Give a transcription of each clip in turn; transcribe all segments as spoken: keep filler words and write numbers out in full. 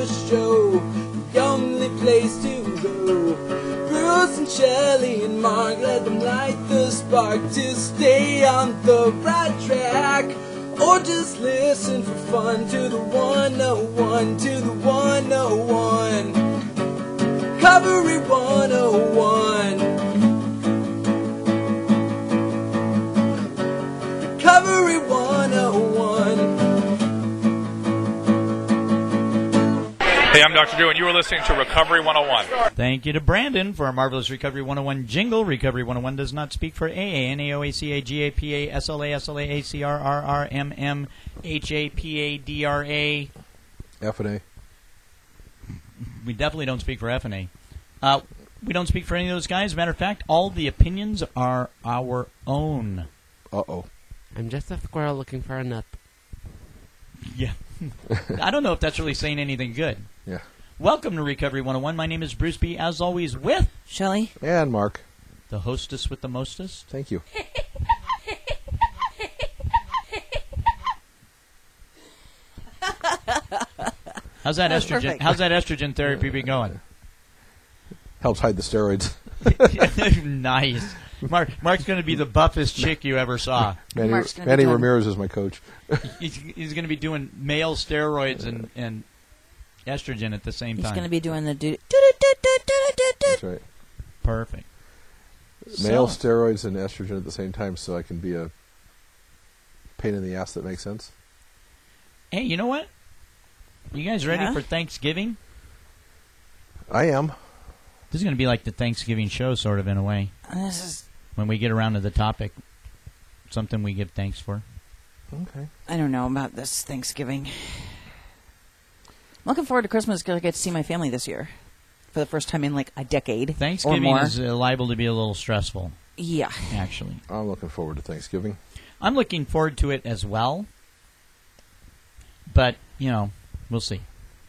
show, the only place to go. Bruce and Shelley and Mark, let them light the spark to stay on the right track. Or just listen for fun to the one oh one, to the one oh one. Recovery one oh one. Recovery one oh one. Hey, I'm Doctor Drew, and you are listening to Recovery one oh one. Thank you to Brandon for our marvelous Recovery one oh one jingle. Recovery one oh one does not speak for A A, N A O A C A, G A P A, S L A, S L A, A C R, R R, M M, H A P A, D R A. F and A. We definitely don't speak for F and A. Uh, we don't speak for any of those guys. Matter of fact, all the opinions are our own. Uh-oh. I'm just a squirrel looking for a nut. Yeah. I don't know if that's really saying anything good. Yeah. Welcome to Recovery one oh one. My name is Bruce B. As always, with Shelley and Mark, the hostess with the mostest. Thank you. How's that That's estrogen? perfect. How's that estrogen therapy be going? Helps hide the steroids. Nice. Mark, Mark's going to be the buffest chick you ever saw. Manny, Mark's gonna be Manny doing- Ramirez is my coach. He's, he's going to be doing male steroids and, and estrogen at the same He's time. going to be doing the do do do do do do do. That's right. Perfect. Male So- steroids and estrogen at the same time, so I can be a pain in the ass that makes sense. Hey, you know what? You guys ready Yeah? for Thanksgiving? I am. This is going to be like the Thanksgiving show, sort of, in a way. This is. When we get around to the topic, something we give thanks for. Okay. I don't know about this Thanksgiving. I'm looking forward to Christmas because I get to see my family this year for the first time in like a decade Thanksgiving or more. is uh, liable to be a little stressful, Yeah. actually. I'm looking forward to Thanksgiving. I'm looking forward to it as well. But, you know, we'll see.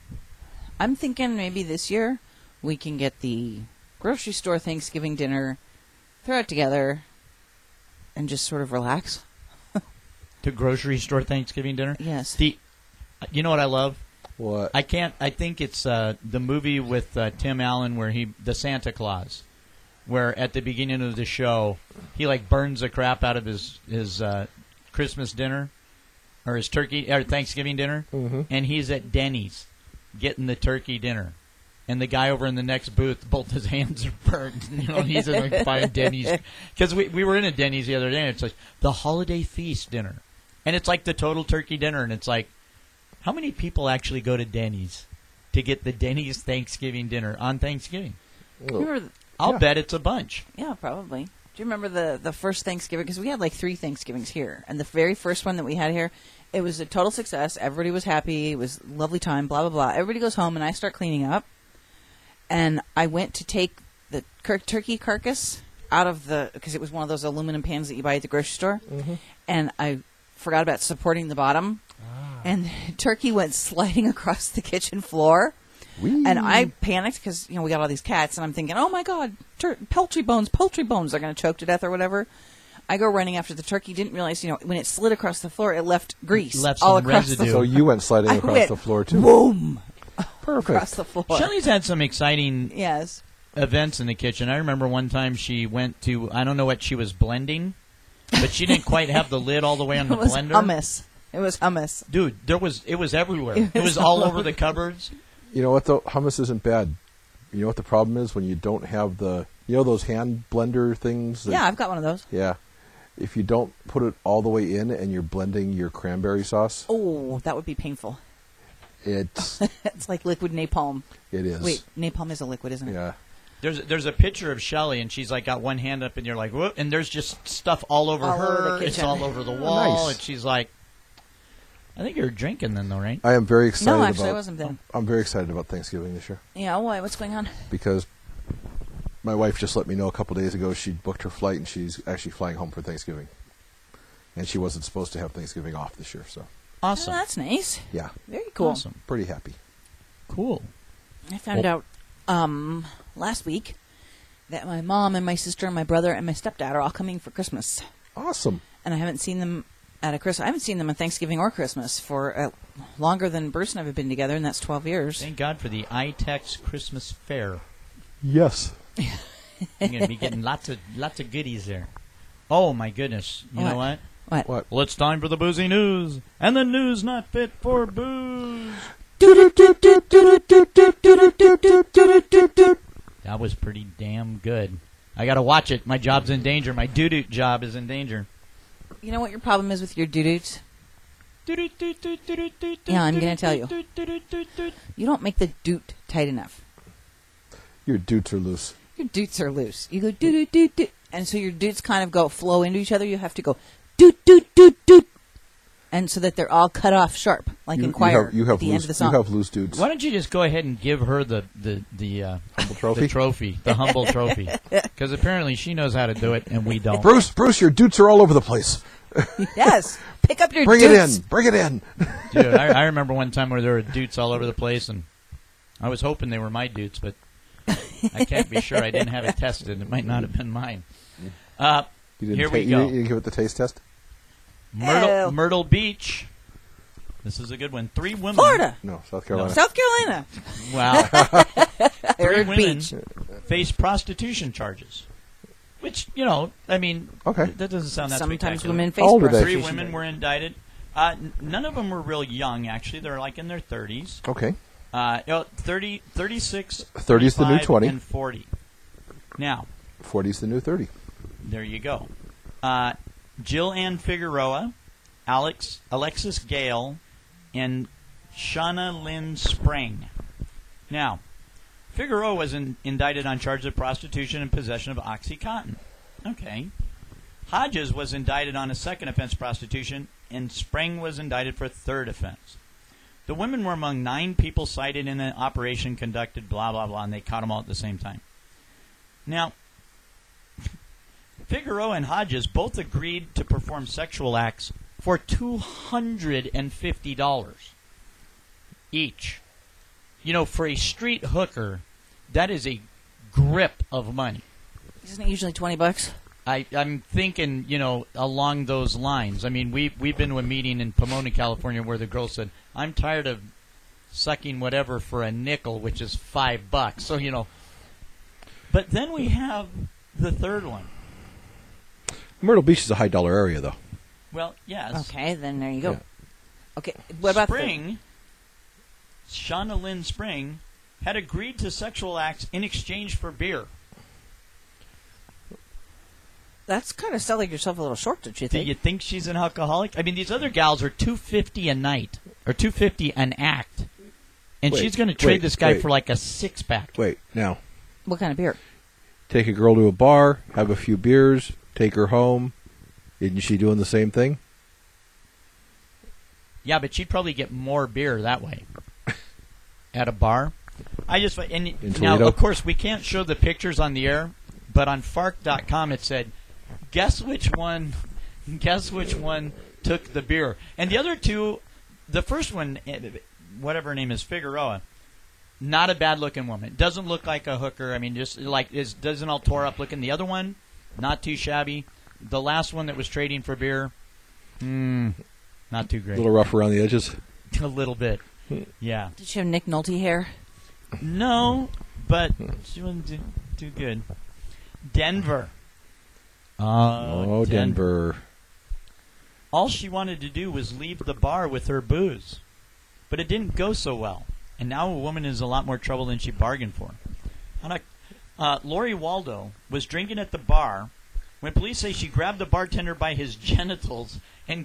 I'm thinking maybe this year we can get the grocery store Thanksgiving dinner, throw it together, and just sort of relax. To grocery store Thanksgiving dinner? Yes. The, you know what I love? What? I can't. I think it's uh, the movie with uh, Tim Allen where he, the Santa Claus, where at the beginning of the show he like burns the crap out of his his uh, Christmas dinner or his turkey or Thanksgiving dinner, Mhm. and he's at Denny's getting the turkey dinner, and the guy over in the next booth, both his hands are burned. You know, he's in like buying Denny's because we we were in a Denny's the other day, and it's like the holiday feast dinner, and it's like the total turkey dinner, and it's like. How many people actually go to Denny's to get the Denny's Thanksgiving dinner on Thanksgiving? Oh. Remember th- I'll Yeah. bet it's a bunch. Yeah, probably. Do you remember the, the first Thanksgiving? Because we had like three Thanksgivings here. And the very first one that we had here, it was a total success. Everybody was happy. It was a lovely time, blah, blah, blah. Everybody goes home, and I start cleaning up. And I went to take the cur- turkey carcass out of the, because it was one of those aluminum pans that you buy at the grocery store. Mm-hmm. And I forgot about supporting the bottom. And the turkey went sliding across the kitchen floor. Whee! And I panicked because, you know, we got all these cats, and I'm thinking, oh, my God, tur- poultry bones, poultry bones, they're going to choke to death or whatever. I go running after the turkey, didn't realize, you know, when it slid across the floor, it left grease Left all some across residue. the So you went sliding I across went, the floor, too. boom, Perfect. across the floor. Shelley's had some exciting Yes. events in the kitchen. I remember one time she went to, I don't know what she was blending, but she didn't quite have the lid all the way on the It was blender. hummus. It was hummus. Dude, there was it was everywhere. It It was, was all all over the cupboards. You know what, though? Hummus isn't bad. You know what the problem is? When you don't have the, you know those hand blender things? that- Yeah, I've got one of those. Yeah. If you don't put it all the way in and you're blending your cranberry sauce, Oh, that would be painful. it's, It's like liquid napalm. it is. Wait, napalm is a liquid, isn't it? Yeah. There's there's a picture of Shelley, and she's like got one hand up, and you're like, whoop, and there's just stuff all over All her. over the It's kitchen. all over the wall, Nice. and she's like, I think you're drinking then, though, right? I am very excited No, actually, about, I wasn't then. I'm very excited about Thanksgiving this year Yeah, why? What's going on? because my wife just let me know a couple days ago she'd booked her flight and she's actually flying home for Thanksgiving. And she wasn't supposed to have Thanksgiving off this year, so Awesome. Oh, that's nice. yeah, Very cool. Awesome. pretty happy. Cool. I found Well- out um, last week that my mom and my sister and my brother and my stepdad are all coming for Christmas. Awesome. And I haven't seen them at a Christmas. I haven't seen them on Thanksgiving or Christmas for uh, longer than Bruce and I have been together, and that's twelve years. Thank God for the iTex Christmas fair. Yes. You're going to be getting lots of lots of goodies there. Oh, my goodness. You What? know what? What? What? Well, it's time for the boozy news. And the news not fit for booze. That was pretty damn good. I got to watch it. My job's in danger. My doo-doo job is in danger. You know what your problem is with your doo-doots? Yeah, I'm going to tell you. You don't make the doot tight enough. Your doots are loose. Your doots are loose. You go doot doot doot doot, and so your doots kind of go flow into each other. You have to go doot doot doot doot, and so that they're all cut off sharp, like You, in choir you have, you have at the loose, end of the song. You have loose doots. Why don't you just go ahead and give her the the the uh, Humble trophy? the trophy, the humble trophy? Because apparently she knows how to do it, and we don't. Bruce, Bruce, your doots are all over the place. Yes, pick up your Bring doots. it in. Bring it in. Dude, I, I remember one time where there were doots all over the place, and I was hoping they were my doots, but I can't be sure. I didn't have it tested. It might not have been mine. Uh, You didn't here ta- we you go. didn't- you didn't give it the taste test? Myrtle, Ew. Myrtle Beach. This is a good one. Three women. Florida, No, South Carolina. South Carolina, Wow. Three Third women beach. face prostitution charges. Which, you know, I mean, Okay. that doesn't sound that Sometimes spectacular. women face How old are they? Three prostitution. women were indicted. Uh, n- none of them were real young, actually. They're like in their thirties. Okay. Uh, you know, thirty, thirty-six, thirty's the new thirty-five, twenty. and forty. Now, forty's the new thirty. there you go. Uh, Jill Ann Figueroa, Alex, Alexis Gale, and Shauna Lynn Spring. Now, Figueroa was in, indicted on charges of prostitution and possession of OxyContin. Okay. Hodges was indicted on a second offense, prostitution, and Spring was indicted for a third offense. The women were among nine people cited in an operation conducted, blah, blah, blah, and they caught them all at the same time. Now, Figueroa and Hodges both agreed to perform sexual acts for two hundred fifty dollars each. You know, for a street hooker, that is a grip of money. Isn't it usually twenty bucks? I, I'm thinking, you know, along those lines. I mean, we, we've been to a meeting in Pomona, California, where the girl said, I'm tired of sucking whatever for a nickel, which is five bucks. So, you know. But then we have the third one. Myrtle Beach is a high dollar area, though. Well, yes. Okay, then there you go. Yeah. Okay, what about Spring, Shauna Lynn Spring, had agreed to sexual acts in exchange for beer. the? That's kind of selling yourself a little short, don't you Do think? you think she's an alcoholic? I mean, these other gals are two fifty a night, or two fifty an act, and Wait, she's going to trade wait, this guy wait. for like a six pack. Wait, now. What kind of beer? Take a girl to a bar, have a few beers, take her home. Isn't she doing the same thing? Yeah, but she'd probably get more beer that way at a bar. I just and In now, Toledo? of course, we can't show the pictures on the air, but on Fark dot com it said, "Guess which one? Guess which one took the beer?" And the other two, the first one, eh, whatever her name is, Figueroa, not a bad-looking woman. Doesn't look like a hooker. I mean, just like is doesn't all tore up looking. The other one, not too shabby. The last one that was trading for beer, hmm, not too A great. little rough around the edges. A little bit, yeah. Did she have Nick Nolte hair? No, but she wasn't too, too good. Denver. Oh, Denver. All she wanted to do was leave the bar with her booze, but it didn't go so well. And now a woman is in a lot more trouble than she bargained for. On a, uh, Lori Waldo was drinking at the bar when police say she grabbed the bartender by his genitals and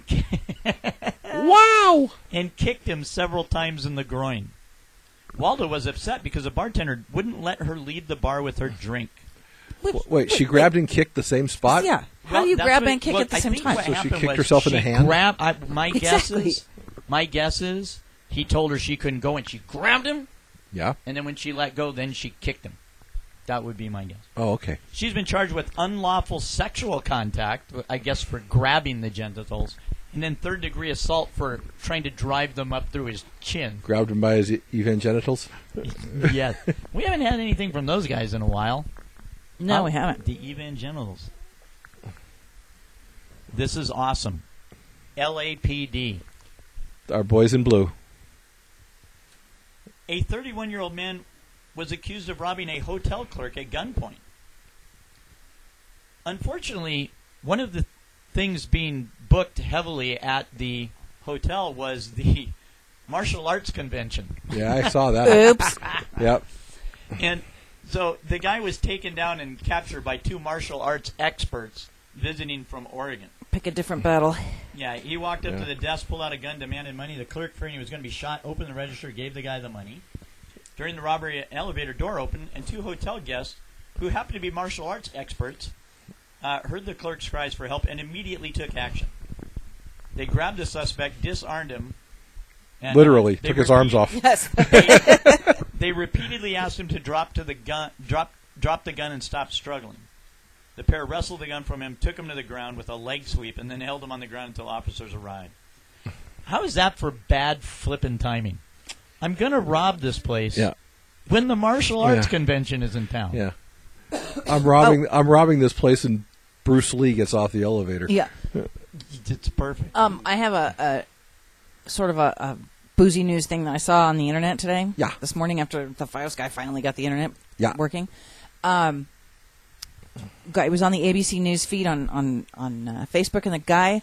Wow! and kicked him several times in the groin. Waldo was upset because the bartender wouldn't let her leave the bar with her drink. Wait, Wait, she grabbed and kicked the same spot? Yeah. How Well, do you that's grab what- and kick look, at the I same think time? what So she happened kicked was herself in the she hand? Grabbed, I, my guess Exactly. is, my guess is, he told her she couldn't go, and she grabbed him, Yeah? and then when she let go, then she kicked him. That would be my guess. Oh, okay. She's been charged with unlawful sexual contact, I guess for grabbing the genitals, and then third degree assault for trying to drive them up through his chin. Grabbed him by his e- evangenitals? Yeah, we haven't had anything from those guys in a while. No, Oh, we haven't. The evangelicals. This is awesome. L A P D. Our boys in blue. A thirty-one-year-old man was accused of robbing a hotel clerk at gunpoint. Unfortunately, one of the things being booked heavily at the hotel was the martial arts convention. Yeah, I saw that. Oops. Yep. And so the guy was taken down and captured by two martial arts experts visiting from Oregon. Pick a different battle. Yeah, he walked up Yeah. to the desk, pulled out a gun, demanded money. The clerk, fearing he was going to be shot, opened the register, gave the guy the money. During the robbery, an elevator door opened, and two hotel guests, who happened to be martial arts experts, uh, heard the clerk's cries for help and immediately took action. They grabbed the suspect, disarmed him. And, Literally, uh, they took his arms off. Yes. They, they repeatedly asked him to drop to the gun, drop, drop the gun, and stop struggling. The pair wrestled the gun from him, took him to the ground with a leg sweep, and then held him on the ground until officers arrived. How is that for bad flippin' timing? I'm going to rob this place Yeah. when the martial arts Yeah. convention is in town. Yeah. I'm robbing. I'm robbing this place, and Bruce Lee gets off the elevator. Yeah. It's perfect. Um, I have a, a sort of a, a boozy news thing that I saw on the internet today. Yeah. This morning after the Fios guy finally got the internet Yeah. working. Um, guy, it was on the A B C News feed on on on uh, Facebook, and the guy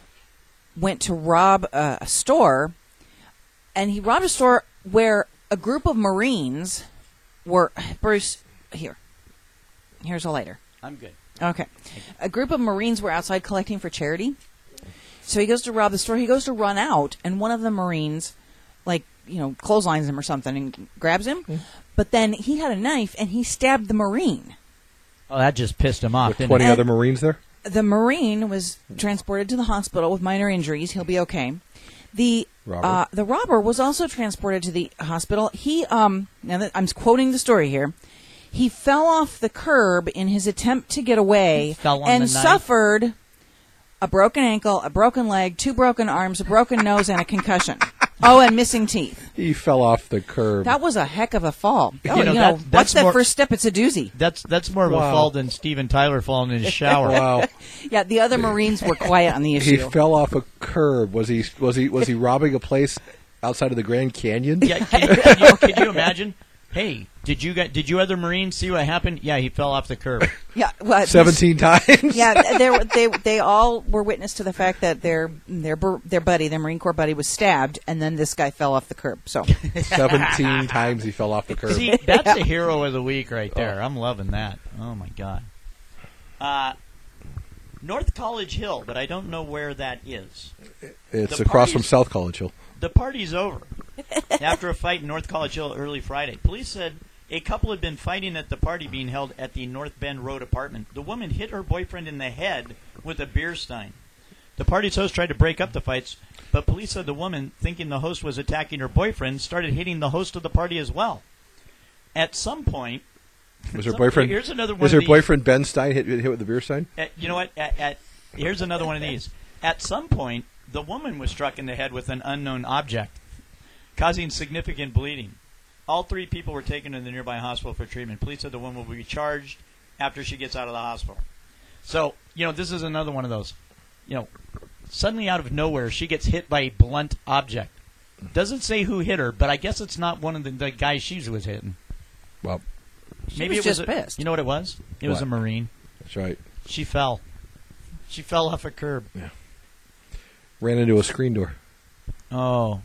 went to rob a, a store, and he robbed a store where a group of Marines were. Bruce, here, here's a lighter. I'm good. Okay. A group of Marines were outside collecting for charity. So he goes to rob the store. He goes to run out, and one of the Marines, like, you know, clotheslines him or something and grabs him. Mm. But then he had a knife, and he stabbed the Marine. Oh, that just pissed him off, With didn't twenty it? other Marines there. The Marine was transported to the hospital with minor injuries. He'll be okay. The Robber. uh, the robber was also transported to the hospital. He, um, now that I'm quoting the story here, he fell off the curb in his attempt to get away Fell on and the knife. suffered a broken ankle, a broken leg, two broken arms, a broken nose, and a concussion. Oh, and missing teeth. He fell off the curb. That was a heck of a fall. Oh, You know, you that- know, that's what's that more- first step? It's a doozy. That's that's more of a Wow. fall than Steven Tyler falling in his shower. Wow. Yeah, the other Marines were quiet on the He issue. fell off a curb. Was he? Was he? Was he robbing a place outside of the Grand Canyon? Yeah, can, can, you, can you imagine? Hey, did you get, did you other Marines see what happened? Yeah, he fell off the curb. Yeah, well, this- Seventeen times. Yeah, they, were- they they all were witness to the fact that their their bur- their buddy, their Marine Corps buddy, was stabbed, and then this guy fell off the curb. So Seventeen times he fell off the curb. See, that's a hero of the week right there. I'm loving that. Oh my god. Uh, North College Hill, but I don't know where that is. It's the across from parties- South College Hill. The party's over. After a fight in North College Hill early Friday, police said a couple had been fighting at the party being held at the North Bend Road apartment. The woman hit her boyfriend in the head with a beer stein. The party's host tried to break up the fights, but police said the woman, thinking the host was attacking her boyfriend, started hitting the host of the party as well. At some point, Was her some- boyfriend? Here's another one Was of her these. boyfriend Ben Stein hit, hit with the beer sign? At, you know what? At, at, here's another one of these. At some point, the woman was struck in the head with an unknown object, causing significant bleeding. All three people were taken to the nearby hospital for treatment. Police said the woman will be charged after she gets out of the hospital. So, you know, this is another one of those. You know, suddenly out of nowhere, she gets hit by a blunt object. Doesn't say who hit her, but I guess it's not one of the, the guys she was hitting. Well, Maybe was it was just a, pissed. You know what it was? It was What? a Marine. that's right. She fell. She fell off a curb. Ran into a screen door. Oh.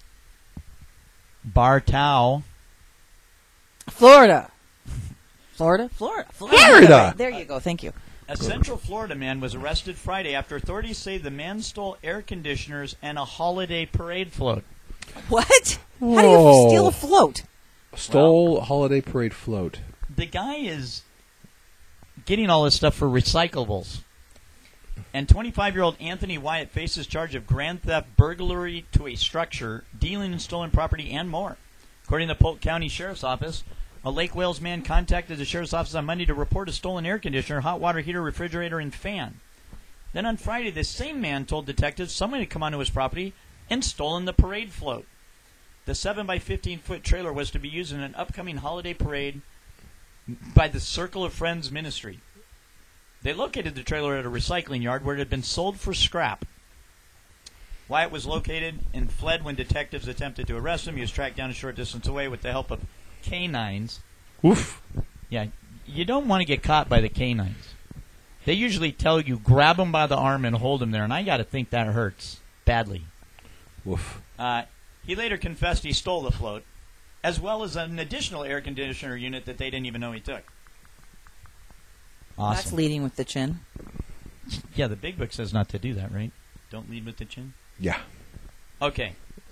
Bartow. Florida, Florida, Florida, Florida. Florida! There you go. Thank you. A Central Florida man was arrested Friday after authorities say the man stole air conditioners and a holiday parade float. What? How do you Whoa. steal a float? Stole holiday parade float. The guy is getting all this stuff for recyclables. And twenty-five-year-old Anthony Wyatt faces charge of grand theft, burglary to a structure, dealing in stolen property, and more. According to the Polk County Sheriff's Office, a Lake Wales man contacted the Sheriff's Office on Monday to report a stolen air conditioner, hot water heater, refrigerator, and fan. Then on Friday, the same man told detectives someone had come onto his property and stolen the parade float. The seven by fifteen foot trailer was to be used in an upcoming holiday parade by the Circle of Friends Ministry. They located the trailer at a recycling yard where it had been sold for scrap. Wyatt was located and fled when detectives attempted to arrest him. He was tracked down a short distance away with the help of canines. Oof. Yeah, you don't want to get caught by the canines. They usually tell you, grab him by the arm and hold him there, and I got to think that hurts badly. Woof. Uh, he later confessed he stole the float, as well as an additional air conditioner unit that they didn't even know he took. Awesome. That's leading with the chin. Yeah, the big book says not to do that, right? Don't lead with the chin? Yeah. Okay.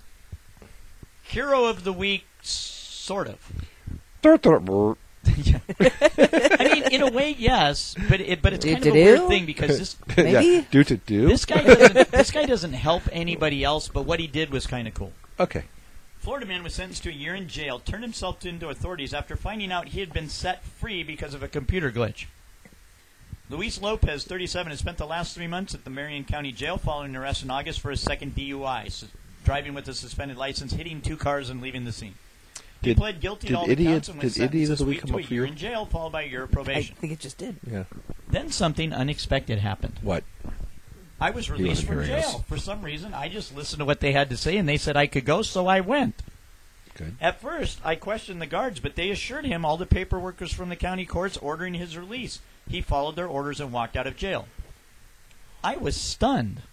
Hero of the week, sort of. Yeah. I mean, in a way, yes, but it, but it's kind of a weird thing because this Maybe? yeah. Do to do. this guy doesn't this guy doesn't help anybody else, but what he did was kind of cool. Okay. Florida man was sentenced to a year in jail, turned himself into authorities after finding out he had been set free because of a computer glitch. Luis Lopez, thirty-seven, has spent the last three months at the Marion County Jail following an arrest in August for his second D U I, so driving with a suspended license, hitting two cars, and leaving the scene. He Did- pled guilty did to all the idiot- counts and was did idiot sentenced of the this week week come to a up for year you? in jail, followed by a year of I probation. think it just did. Yeah. Then something unexpected happened. What? I was released wasn't from hearing jail. us. For some reason, I just listened to what they had to say, and they said I could go, so I went. Good. At first, I questioned the guards, but they assured him all the paperwork was from the county courts ordering his release. He followed their orders and walked out of jail. I was stunned.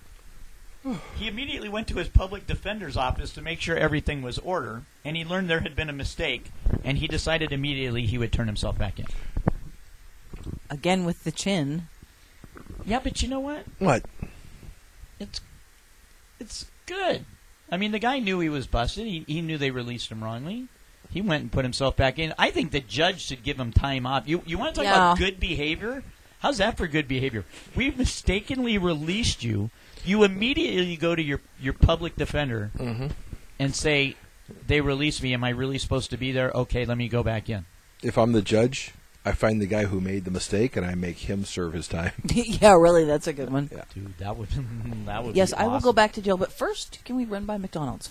He immediately went to his public defender's office to make sure everything was order, and he learned there had been a mistake, and he decided immediately he would turn himself back in. Again with the chin. Yeah, but you know what? What? It's it's good. I mean, the guy knew he was busted. He, he knew they released him wrongly. He went and put himself back in. I think the judge should give him time off. You you want to talk Yeah. about good behavior? How's that for good behavior? We've mistakenly released you. You immediately go to your, your public defender Mm-hmm. and say, they released me. Am I really supposed to be there? Okay, let me go back in. If I'm the judge, I find the guy who made the mistake and I make him serve his time. Yeah, really, that's a good one. Yeah. Dude, that would that would Yes, be I will go awesome. back to jail, but first, can we run by McDonald's?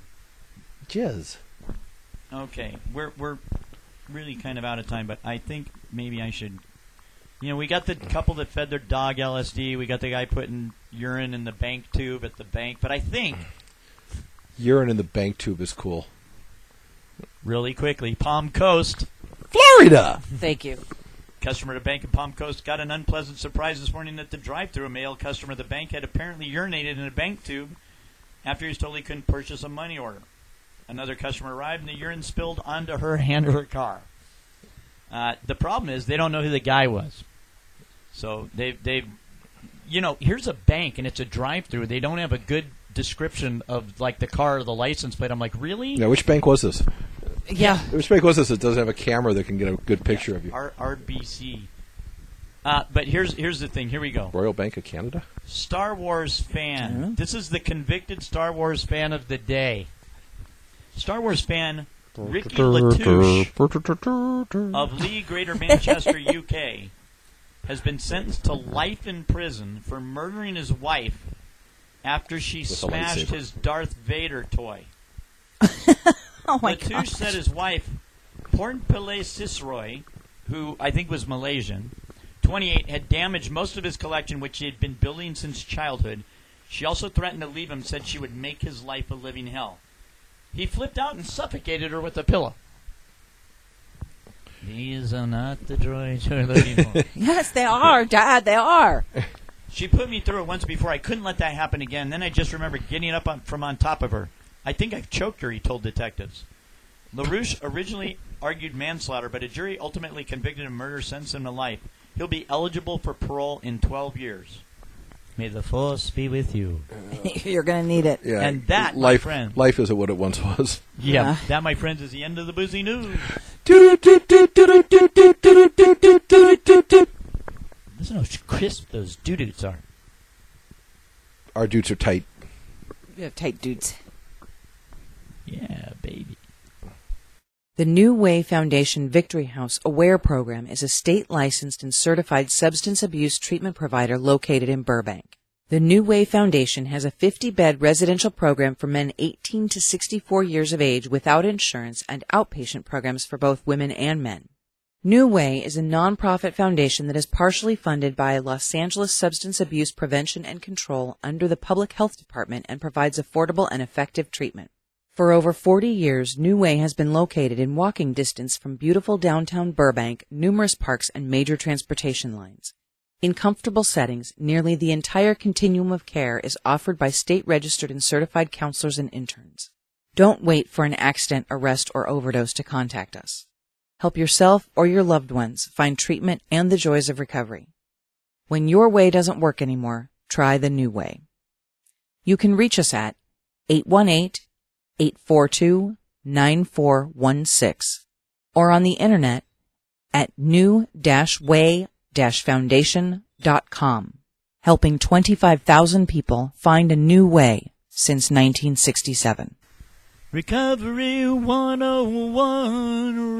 Jizz. Okay, we're we're really kind of out of time, but I think maybe I should. You know, we got the couple that fed their dog L S D. We got the guy putting urine in the bank tube at the bank. But I think, Urine in the bank tube is cool. really quickly, Palm Coast, Florida! Thank you. customer at a bank in Palm Coast got an unpleasant surprise this morning at the drive-thru. A male customer at the bank had apparently urinated in a bank tube after he was told he couldn't purchase a money order. Another customer arrived and the urine spilled onto her hand or her car. Uh, the problem is they don't know who the guy was. So they've, they've, you know, here's a bank and it's a drive-thru. They don't have a good description of, like, the car or the license plate. I'm like, really? Now, which bank was this? Yeah. Which bank was this that doesn't have a camera that can get a good picture of you? R- RBC. Uh, but here's here's the thing. Here we go. Royal Bank of Canada? Star Wars fan. Mm-hmm. This is the convicted Star Wars fan of the day. Star Wars fan Ricky Latouche of Lee, Greater Manchester, U K, has been sentenced to life in prison for murdering his wife after she With a smashed lightsaber. his Darth Vader toy. Oh my Latouche god. said his wife, Pornpillay Sisroy, who I think was Malaysian, twenty-eight, had damaged most of his collection, which he had been building since childhood. She also threatened to leave him, said she would make his life a living hell. He flipped out and suffocated her with a pillow. These are not the droids you're looking for. Yes, they are, Dad. They are. She put me through it once before. I couldn't let that happen again. Then I just remember getting up on, from on top of her. I think I've choked her, he told detectives. LaRouche originally argued manslaughter, but a jury ultimately convicted him of murder, sentenced him to life. He'll be eligible for parole in twelve years. May the force be with you. You're going to need it. Yeah. And that, my life, friend- life isn't what it once was. Yeah, Yeah. that, my friends, is the end of the Boozy News. Listen how crisp those doo-doots are. Our dudes are tight. You have tight dudes. Yeah, baby. The New Way Foundation Victory House Aware program is a state-licensed and certified substance abuse treatment provider located in Burbank. The New Way Foundation has a fifty-bed residential program for men eighteen to sixty-four years of age without insurance and outpatient programs for both women and men. New Way is a nonprofit foundation that is partially funded by Los Angeles Substance Abuse Prevention and Control under the Public Health Department and provides affordable and effective treatment. For over forty years, New Way has been located in walking distance from beautiful downtown Burbank, numerous parks, and major transportation lines. In comfortable settings, nearly the entire continuum of care is offered by state-registered and certified counselors and interns. Don't wait for an accident, arrest, or overdose to contact us. Help yourself or your loved ones find treatment and the joys of recovery. When your way doesn't work anymore, try the New Way. You can reach us at eight one eight, eight four two, nine four one six or on the internet at new way foundation dot com, helping twenty-five thousand people find a new way since nineteen sixty-seven. Recovery one oh one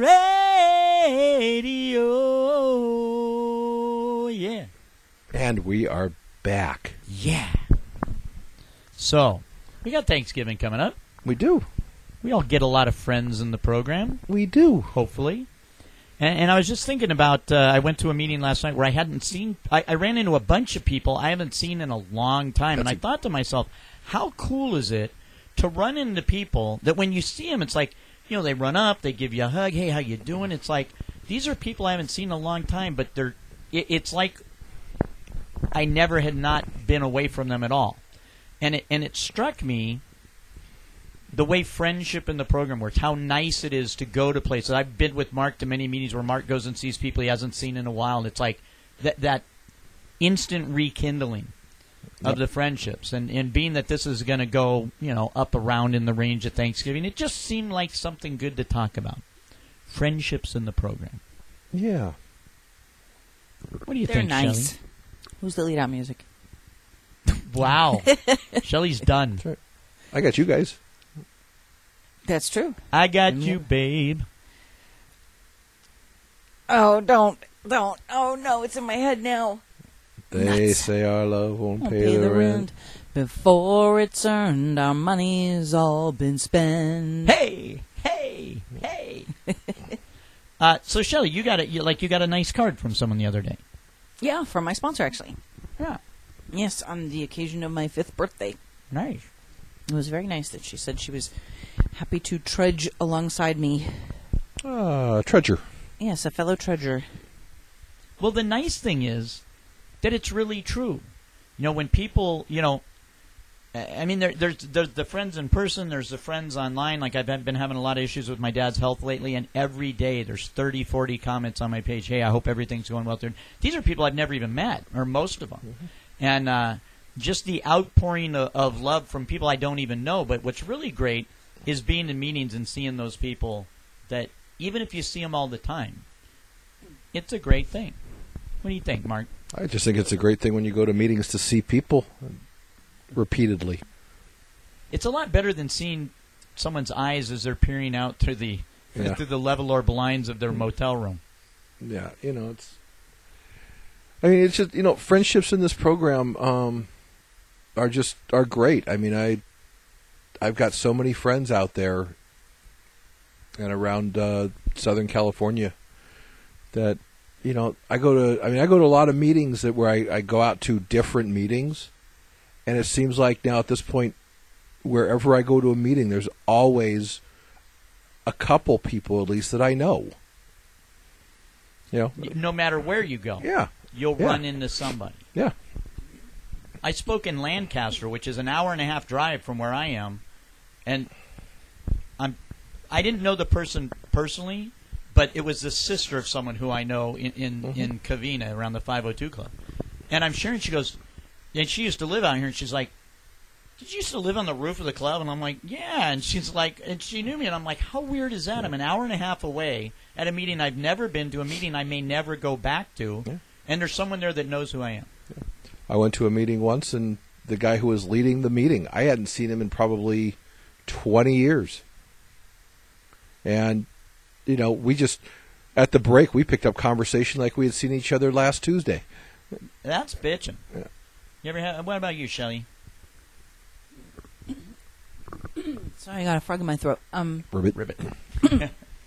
Radio. Yeah. And we are back. Yeah. So, we got Thanksgiving coming up. We do. We all get a lot of friends in the program. We do. Hopefully. And, and I was just thinking about, uh, I went to a meeting last night where I hadn't seen, I, I ran into a bunch of people I haven't seen in a long time. That's and I a- thought to myself, how cool is it to run into people that when you see them, it's like, you know, they run up, they give you a hug, hey, how you doing? It's like, these are people I haven't seen in a long time, but they're, it, it's like I never had not been away from them at all. And it, and it struck me the way friendship in the program works, how nice it is to go to places. I've been with Mark to many meetings where Mark goes and sees people he hasn't seen in a while, and it's like that, that instant rekindling of Yep. the friendships. And, and being that this is going to go, you know, up around in the range of Thanksgiving, it just seemed like something good to talk about. Friendships in the program. Yeah. What do you They're think, nice. Shelley? Who's the lead out music? Wow. Shelley's done. Right. I got you guys. That's true. I got you, babe. Oh, don't, don't. Oh, no, it's in my head now. They Nuts. say our love won't, Won't pay, the rent. Before it's earned, our money's all been spent. Hey, hey, hey. uh, so, Shelley, you got a, you, like you got a nice card from someone the other day. Yeah, from my sponsor, actually. Yeah. Yes, on the occasion of my fifth birthday. Nice. It was very nice that she said she was happy to trudge alongside me. Ah, treasure. Yes, a fellow trudger. Well, the nice thing is that it's really true. You know, when people, you know, I mean, there, there's there's the friends in person, there's the friends online. Like, I've been having a lot of issues with my dad's health lately, and every day there's thirty, forty comments on my page. Hey, I hope everything's going well. These are people I've never even met, or most of them. Mm-hmm. And uh, just the outpouring of, of love from people I don't even know. But what's really great is being in meetings and seeing those people that, even if you see them all the time, it's a great thing. What do you think, Mark? I just think it's a great thing when you go to meetings to see people repeatedly. It's a lot better than seeing someone's eyes as they're peering out through the Yeah. through the level or blinds of their motel room. Yeah, you know, it's. I mean, it's just, you know, friendships in this program um, are just are great. I mean, I, I've got so many friends out there and around uh, Southern California that, you know, I go to. I mean, I go to a lot of meetings that where I, I go out to different meetings, and it seems like now at this point, wherever I go to a meeting, there's always a couple people at least that I know. You know, No matter where you go, yeah, you'll Yeah. run into somebody. yeah. I spoke in Lancaster, which is an hour and a half drive from where I am, and I'm I didn't know the person personally, but it was the sister of someone who I know in in, Mm-hmm. in Covina around the five oh two Club. And I'm sharing, she goes, and she used to live out here, and she's like, did you used to live on the roof of the club? And I'm like, yeah. And she's like, and she knew me, and I'm like, how weird is that? I'm an hour and a half away at a meeting I've never been to, a meeting I may never go back to, Yeah. and there's someone there that knows who I am. I went to a meeting once, and the guy who was leading the meeting, I hadn't seen him in probably twenty years. And, you know, we just, at the break, we picked up conversation like we had seen each other last Tuesday. That's bitching. Yeah. You ever have? What about you, Shelley? Sorry, I got a frog in my throat. Um, Ribbit. Ribbit.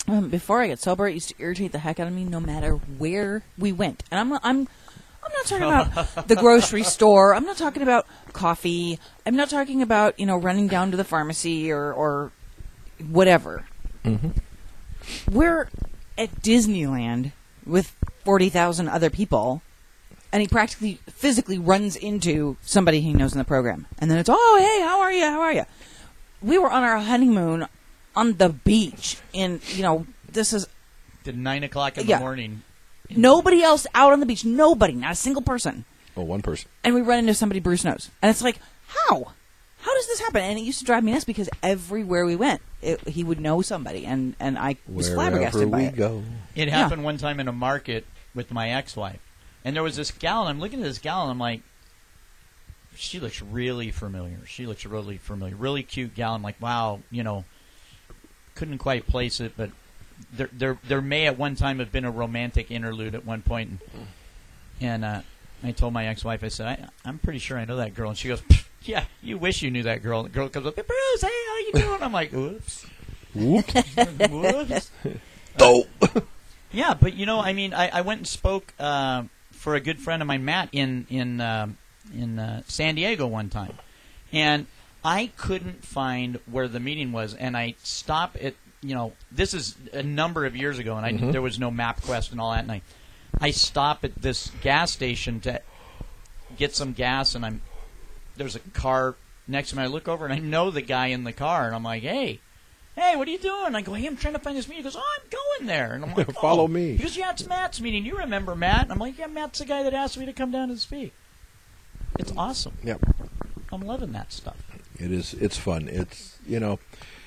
Um, before I got sober, it used to irritate the heck out of me no matter where we went. And I'm I'm I'm not talking about the grocery store. I'm not talking about coffee. I'm not talking about, you know, running down to the pharmacy or, or whatever. Mm-hmm. We're at Disneyland with forty thousand other people, and he practically physically runs into somebody he knows in the program. And then it's, oh, hey, how are you? How are you? We were on our honeymoon on the beach in, you know, this is... At nine o'clock in Yeah. the morning. Nobody else out on the beach. Nobody. Not a single person. Oh, one person. And we run into somebody Bruce knows. And it's like, how? How does this happen? And it used to drive me nuts because everywhere we went, it, he would know somebody. And, and I was Wherever flabbergasted by we it. go. It Yeah. happened one time in a market with my ex-wife. And there was this gal, and I'm looking at this gal, and I'm like, she looks really familiar. She looks really familiar. Really cute gal. I'm like, wow, you know, couldn't quite place it, but there there there may at one time have been a romantic interlude at one point. And, and uh, I told my ex-wife, I said, I, I'm pretty sure I know that girl. And she goes, yeah, you wish you knew that girl. And the girl comes up, Bruce, hey, how you doing? I'm like, oops. Whoops. Whoops. Oh. Yeah, but you know, I mean, I, I went and spoke uh, for a good friend of mine, Matt, in in uh, in uh, San Diego one time, and I couldn't find where the meeting was, and I stopped at, you know, this is a number of years ago, and I, Mhm. there was no MapQuest and all that, and I I stop at this gas station to get some gas, and I'm there's a car next to me. I look over, and I know the guy in the car, and I'm like, hey. Hey, what are you doing? I go, hey, I'm trying to find this meeting. He goes, oh, I'm going there. And I'm like, oh. Follow me. He goes, yeah, it's Matt's meeting. You remember Matt? And I'm like, yeah, Matt's the guy that asked me to come down and speak. It's awesome. Yep. I'm loving that stuff. It is. It's fun. It's, you know,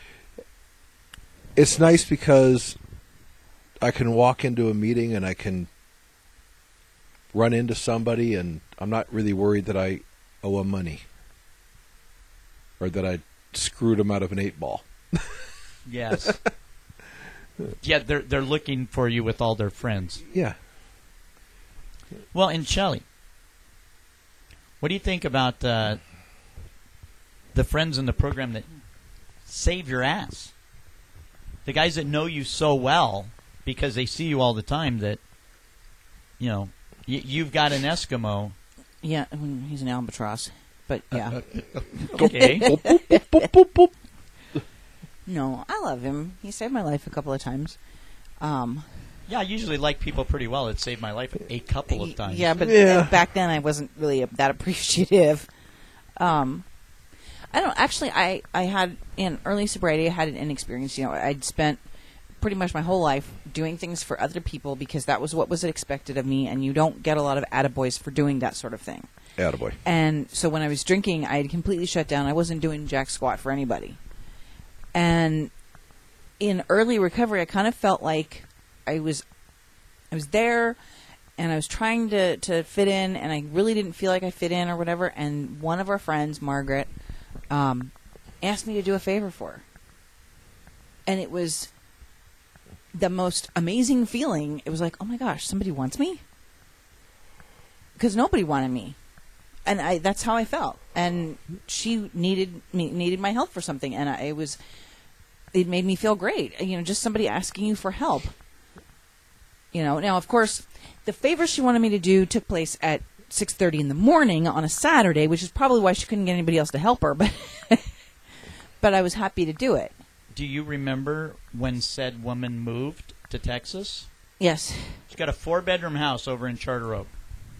it's nice because I can walk into a meeting and I can run into somebody, and I'm not really worried that I owe them money or that I screwed them out of an eight ball. Yes. Yeah, they're they're looking for you with all their friends. Yeah. Well, and Shelley, what do you think about uh, the friends in the program that save your ass? The guys that know you so well because they see you all the time that, you know, y- you've got an Eskimo. Yeah, I mean, he's an albatross. But, yeah. Okay. Boop, boop, boop, boop, boop, boop. No, I love him. He saved my life a couple of times. Um, Yeah, I usually like people pretty well. It saved my life a couple of times. Yeah, but Yeah. back then I wasn't really that appreciative. Um, I don't actually. I, I had in early sobriety. I had an inexperience. You know, I'd spent pretty much my whole life doing things for other people because that was what was expected of me, and you don't get a lot of attaboys for doing that sort of thing. Attaboy. And so when I was drinking, I had completely shut down. I wasn't doing jack squat for anybody. And in early recovery, I kind of felt like I was, I was there, and I was trying to, to fit in, and I really didn't feel like I fit in or whatever. And one of our friends, Margaret, um, asked me to do a favor for her, and it was the most amazing feeling. It was like, oh my gosh, somebody wants me, because nobody wanted me. And I, that's how I felt. And she needed me, needed my help for something. And I, it was, it made me feel great. You know, just somebody asking you for help. You know, now, of course, the favor she wanted me to do took place at six thirty in the morning on a Saturday, which is probably why she couldn't get anybody else to help her. But, but I was happy to do it. Do you remember when said woman moved to Texas? Yes. She's got a four-bedroom house over in Charter Oak.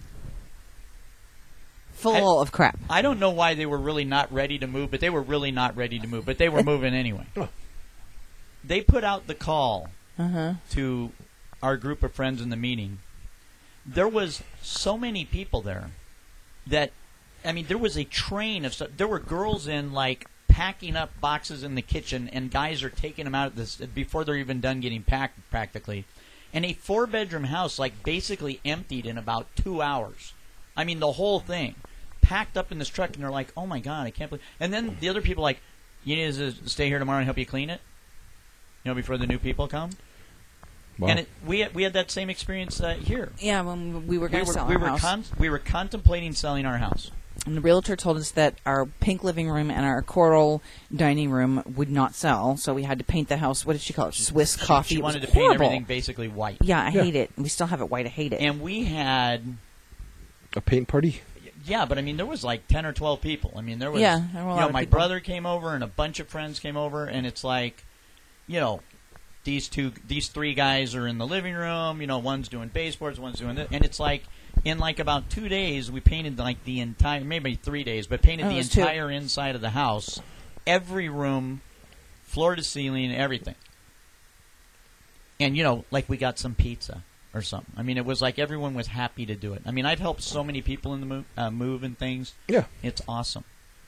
Full I- of crap. I don't know why they were really not ready to move, but they were really not ready to move. But they were moving anyway. They put out the call Uh-huh. to our group of friends in the meeting. There was so many people there that, I mean, there was a train of stuff. There were girls in, like, packing up boxes in the kitchen, and guys are taking them out of this before they're even done getting packed, practically. And a four-bedroom house, like, basically emptied in about two hours. I mean, the whole thing. Packed up in this truck, and they're like, oh, my God, I can't believe... And then the other people are like, you need to stay here tomorrow and help you clean it? You know, before the new people come? Wow. And it, we had, we had that same experience uh, here. Yeah, when we were We going to were, sell we, our were house. con- we were contemplating selling our house. And the realtor told us that our pink living room and our coral dining room would not sell, so we had to paint the house. What did she call it? Swiss coffee. She It was wanted to paint horrible. everything basically white. Yeah, I Yeah. hate it. We still have it white. I hate it. And we had, A paint party? yeah, but I mean, there was like ten or twelve people. I mean, there was, Yeah, there were a you lot know, of my people. brother came over and a bunch of friends came over, and it's like, you know, these two, these three guys are in the living room. You know, one's doing baseboards, one's doing this, and it's like, in like about two days, we painted like the entire, maybe three days, but painted Oh, the it was two. entire inside of the house, every room, floor to ceiling, everything. And you know, like we got some pizza or something. I mean, it was like everyone was happy to do it. I mean, I've helped so many people in the move, uh, move and things. Yeah. It's awesome.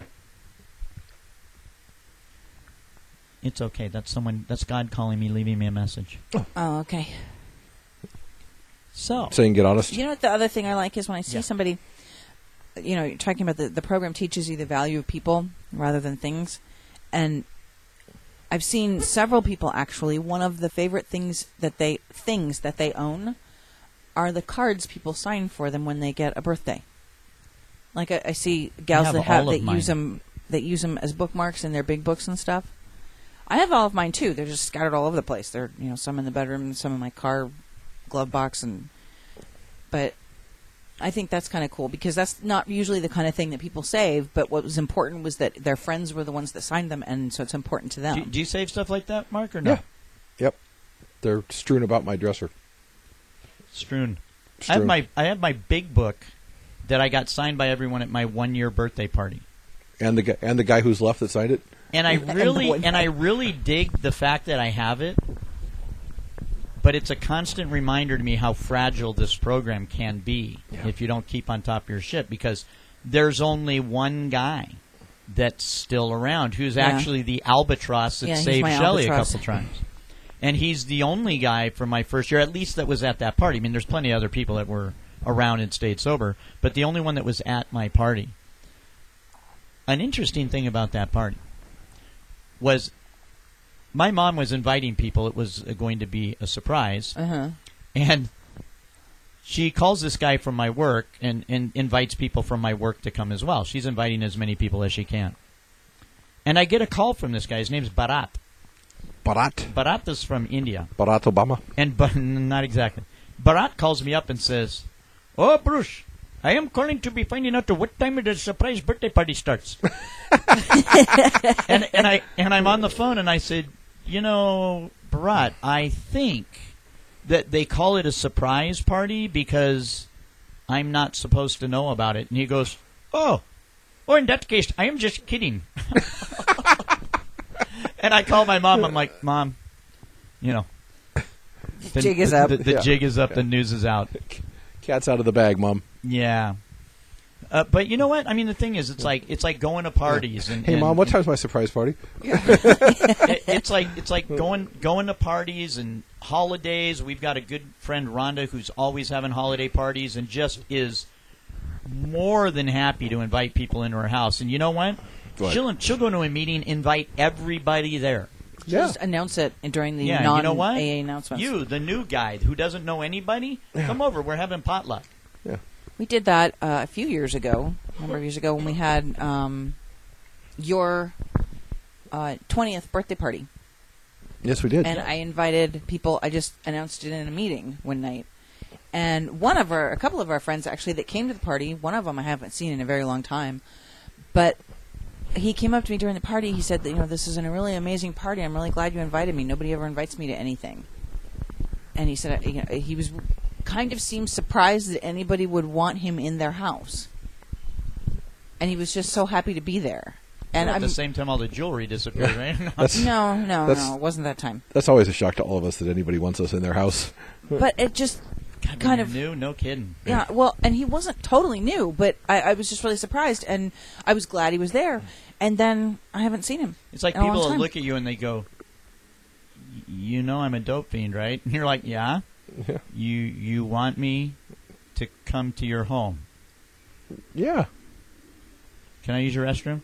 It's okay. That's someone. That's God calling me, leaving me a message. Oh, okay. So, Saying get honest. You know what the other thing I like is when I see Yeah. somebody, you know, you're talking about the, the program teaches you the value of people rather than things. And I've seen several people actually, one of the favorite things that they, things that they own are the cards people sign for them when they get a birthday. Like I, I see gals have that have, all of that mine. use them, that use them as bookmarks in their big books and stuff. I have all of mine too. They're just scattered all over the place. They're, you know, some in the bedroom, some in my car glove box, and but I think that's kind of cool because that's not usually the kind of thing that people save. But what was important was that their friends were the ones that signed them, and so it's important to them. do, do you save stuff like that, Mark, or no? Yeah. Yep. They're strewn about my dresser. Strewn. I Strewn. have my I have my big book that I got signed by everyone at my one year birthday party. And the guy, and the guy who's left that signed it. And I And the really boy. and I really dig the fact that I have it. But it's a constant reminder to me how fragile this program can be Yeah. if you don't keep on top of your shit, because there's only one guy that's still around who's Yeah. actually the albatross that Yeah, he's saved my Shelley a albatross. couple times. And he's the only guy from my first year, at least that was at that party. I mean, there's plenty of other people that were around and stayed sober, but the only one that was at my party. An interesting thing about that party was my mom was inviting people. It was uh, going to be a surprise. Uh-huh. And she calls this guy from my work and, and invites people from my work to come as well. She's inviting as many people as she can. And I get a call from this guy. His name's Bharat. Bharat. Bharat is from India. Bharat Obama. And but not exactly. Bharat calls me up and says, "Oh, Bruce, I am calling to be finding out what time the surprise birthday party starts." and and I and I'm on the phone and I said, "You know, Bharat, I think that they call it a surprise party because I'm not supposed to know about it." And he goes, "Oh, oh, in that case, I am just kidding." And I call my mom. I'm like, "Mom, you know, the Jig is the- up. The, the Yeah. jig is up. The news is out." Cat's out of the bag, Mom. Yeah. Uh, but you know what? I mean, the thing is, it's like it's like going to parties. And, Hey, and- Mom, what time's my surprise party? it- it's like it's like going going to parties and holidays. We've got a good friend Rhonda who's always having holiday parties and just is more than happy to invite people into her house. And you know what? What? She'll she'll go to a meeting, invite everybody there. Yeah. Just announce it during the Yeah, non you know what? A A announcements. You, the new guy who doesn't know anybody, come over. We're having potluck. We did that uh, a few years ago, a number of years ago, when we had um, your uh, twentieth birthday party. Yes, we did. And I invited people. I just announced it in a meeting one night. And one of our, a couple of our friends actually that came to the party, one of them I haven't seen in a very long time, but he came up to me during the party. He said that, you know, this is a really amazing party. I'm really glad you invited me. Nobody ever invites me to anything. And he said, uh, you know, he was kind of seemed surprised that anybody would want him in their house. And he was just so happy to be there. And at I'm the same time, all the jewelry disappeared, right? That's, no, no, That's- no, it wasn't that time. that's always a shock to all of us that anybody wants us in their house. But it just God, kind when of you're new, no kidding. Yeah, well, and he wasn't totally new, but I, I was just really surprised, and I was glad he was there. And then I haven't seen him. It's like in a long people will time. look at you and they go, "Y- "You know I'm a dope fiend, right?" And you're like, "Yeah." Yeah. You you want me to come to your home? Yeah. Can I use your restroom?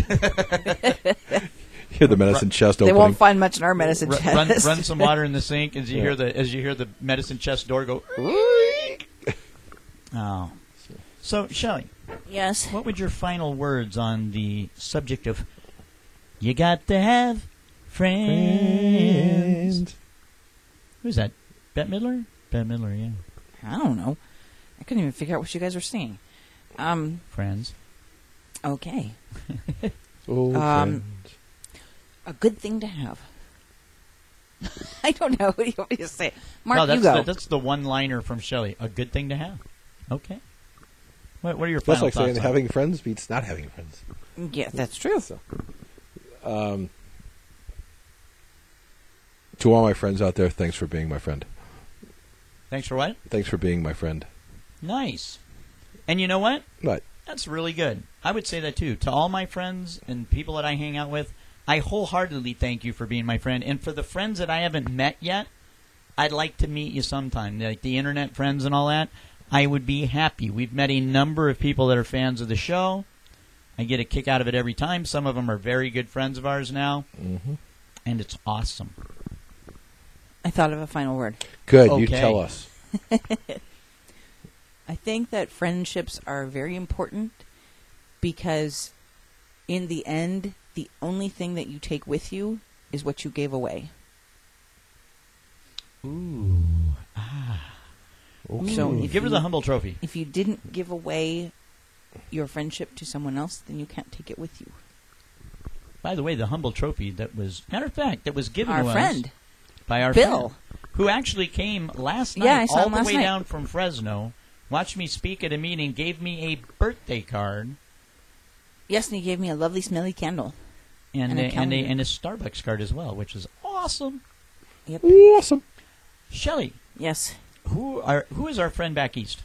Hear the medicine chest They opening. won't find much in our medicine Ru- chest. run run some water in the sink as you Yeah. hear the as you hear the medicine chest door go. Oh, so Shelley, Yes. What would your final words on the subject of you got to have friends? And Who's that? Bette Midler? Bette Midler, yeah. I don't know. I couldn't even figure out what you guys were saying. Um. Friends. Okay. oh, Um, friends. A good thing to have. I don't know. What do you want me to say? Mark, no, that's you go. The, that's the one-liner from Shelley. A good thing to have. Okay. What, what are your That's final like saying thoughts on having friends beats not having friends. Yeah, that's true. So, um, to all my friends out there, thanks for being my friend. it? Thanks for what? Thanks for being my friend. Nice. And you know what? But That's really good. I would say that too. To all my friends and people that I hang out with, I wholeheartedly thank you for being my friend. And for the friends that I haven't met yet, I'd like to meet you sometime. Like the internet friends and all that, I would be happy. We've met a number of people that are fans of the show. I get a kick out of it every time. Some of them are very good friends of ours now. mm-hmm. And it's awesome. I thought of a final word. Good, you Okay. tell us. I think that friendships are very important because in the end, the only thing that you take with you is what you gave away. Ooh. Okay. So if Give her you- the humble trophy. If you didn't give away your friendship to someone else, then you can't take it with you. By the way, the humble trophy that was, matter of fact, that was given Our to friend, us by our Bill. friend, who actually came last night Yeah, I saw all him the last way night. down from Fresno, watched me speak at a meeting, gave me a birthday card, Yes, and he gave me a lovely smelly candle. and And a a, and, a, calendar. and a Starbucks card as well, which is awesome. Yep. Awesome. Shelley, Yes. who are who is our friend back east?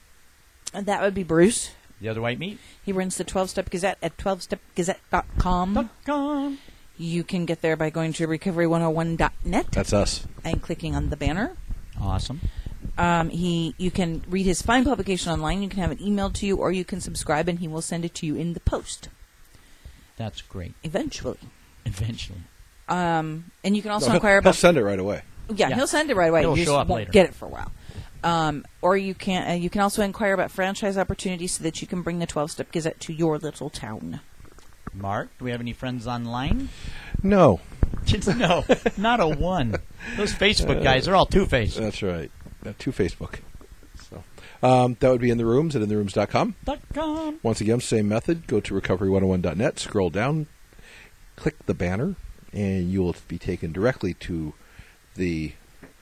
And that would be Bruce. The other white meat? He runs the twelve-Step Gazette at twelve step gazette dot com. .com. You can get there by going to recovery one oh one dot net That's us. and clicking on the banner. Awesome. Um, he, you can read his fine publication online. You can have it emailed to you, or you can subscribe, and he will send it to you in the post That's great. eventually. Eventually. Um, and you can also No, he'll, inquire he'll about. send it right away. Yeah, Yeah. he'll send it right away. It'll You show just up won't later. get it for a while. Um, or you can uh, you can also inquire about franchise opportunities so that you can bring the twelve-Step Gazette to your little town. Mark, do we have any friends online? No. No, not a one. Those Facebook guys, they're all two-faced. That's right. Uh, to Facebook. So um, that would be in the rooms at in the rooms dot com. Dot com. Once again, same method. Go to recovery one oh one dot net, scroll down, click the banner, and you will be taken directly to the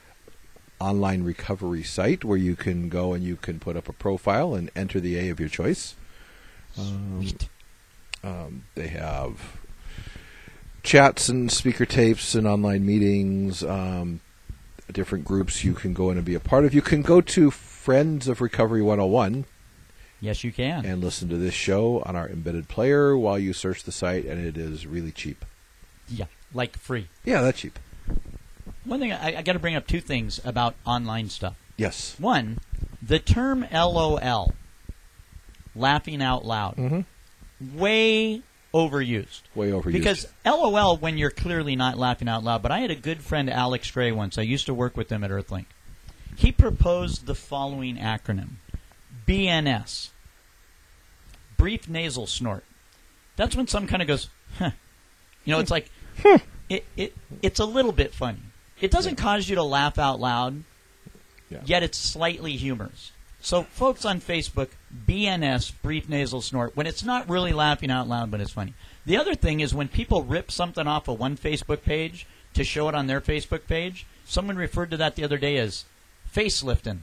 online recovery site where you can go and you can put up a profile and enter the A of your choice. Um, Sweet. um, they have chats and speaker tapes and online meetings, um, different groups you can go in and be a part of. You can go to Friends of Recovery one oh one Yes, you can. and listen to this show on our embedded player while you search the site, and it is really cheap. Yeah, like free. Yeah, that's cheap. One thing, I, I got to bring up two things about online stuff. Yes. One, the term LOL, laughing out loud, Mm-hmm. way overused. Way overused. Because LOL when you're clearly not laughing out loud. But I had a good friend, Alex Gray, once. I used to work with him at Earthlink. He proposed the following acronym. B N S. Brief nasal snort. That's when some kind of goes, huh. You know, it's like, it, it it's a little bit funny. It doesn't cause you to laugh out loud, Yeah. yet it's slightly humorous. So, folks on Facebook, B N S, brief nasal snort, when it's not really laughing out loud, but it's funny. The other thing is when people rip something off of one Facebook page to show it on their Facebook page, someone referred to that the other day as facelifting.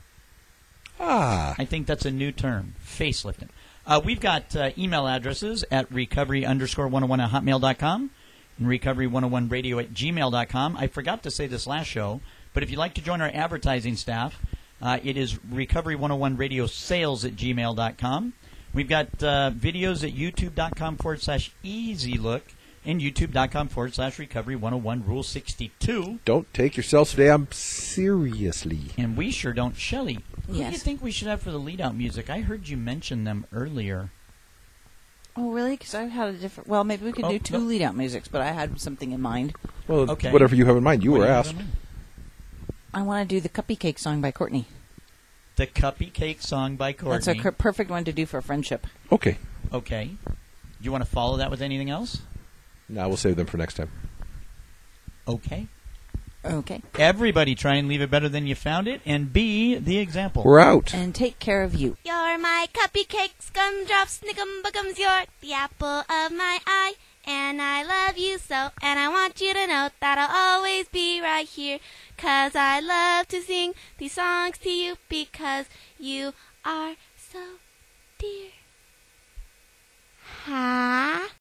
Ah. I think that's a new term, facelifting. Uh, we've got uh, email addresses at recovery underscore one oh one at hotmail dot com and recovery one oh one radio at gmail dot com. I forgot to say this last show, but if you'd like to join our advertising staff, uh, it is recovery one oh one radio sales at gmail dot com. We've got uh, videos at youtube dot com forward slash easy look and youtube dot com forward slash recovery one oh one rule sixty-two. Don't take yourself so damn seriously. And we sure don't. Shelley, who do you Yes. think we should have for the lead-out music? I heard you mention them earlier. Oh, really? Because I had a different. Well, maybe we could Oh, do two no. lead-out musics, but I had something in mind. Well, Okay. whatever you have in mind. You What were do have asked. in mind? I want to do the Cuppy Cake song by Courtney. The Cuppy Cake song by Courtney. That's a cr- perfect one to do for friendship. Okay. Okay. You want to follow that with anything else? No, we'll save them for next time. Okay. Okay. Everybody try and leave it better than you found it, and be the example. We're out. And take care of you. You're my cupcakes, gumdrops, snickum buckums. You're the apple of my eye, and I love you so. And I want you to know that I'll always be right here, 'cause I love to sing these songs to you, because you are so dear. Huh?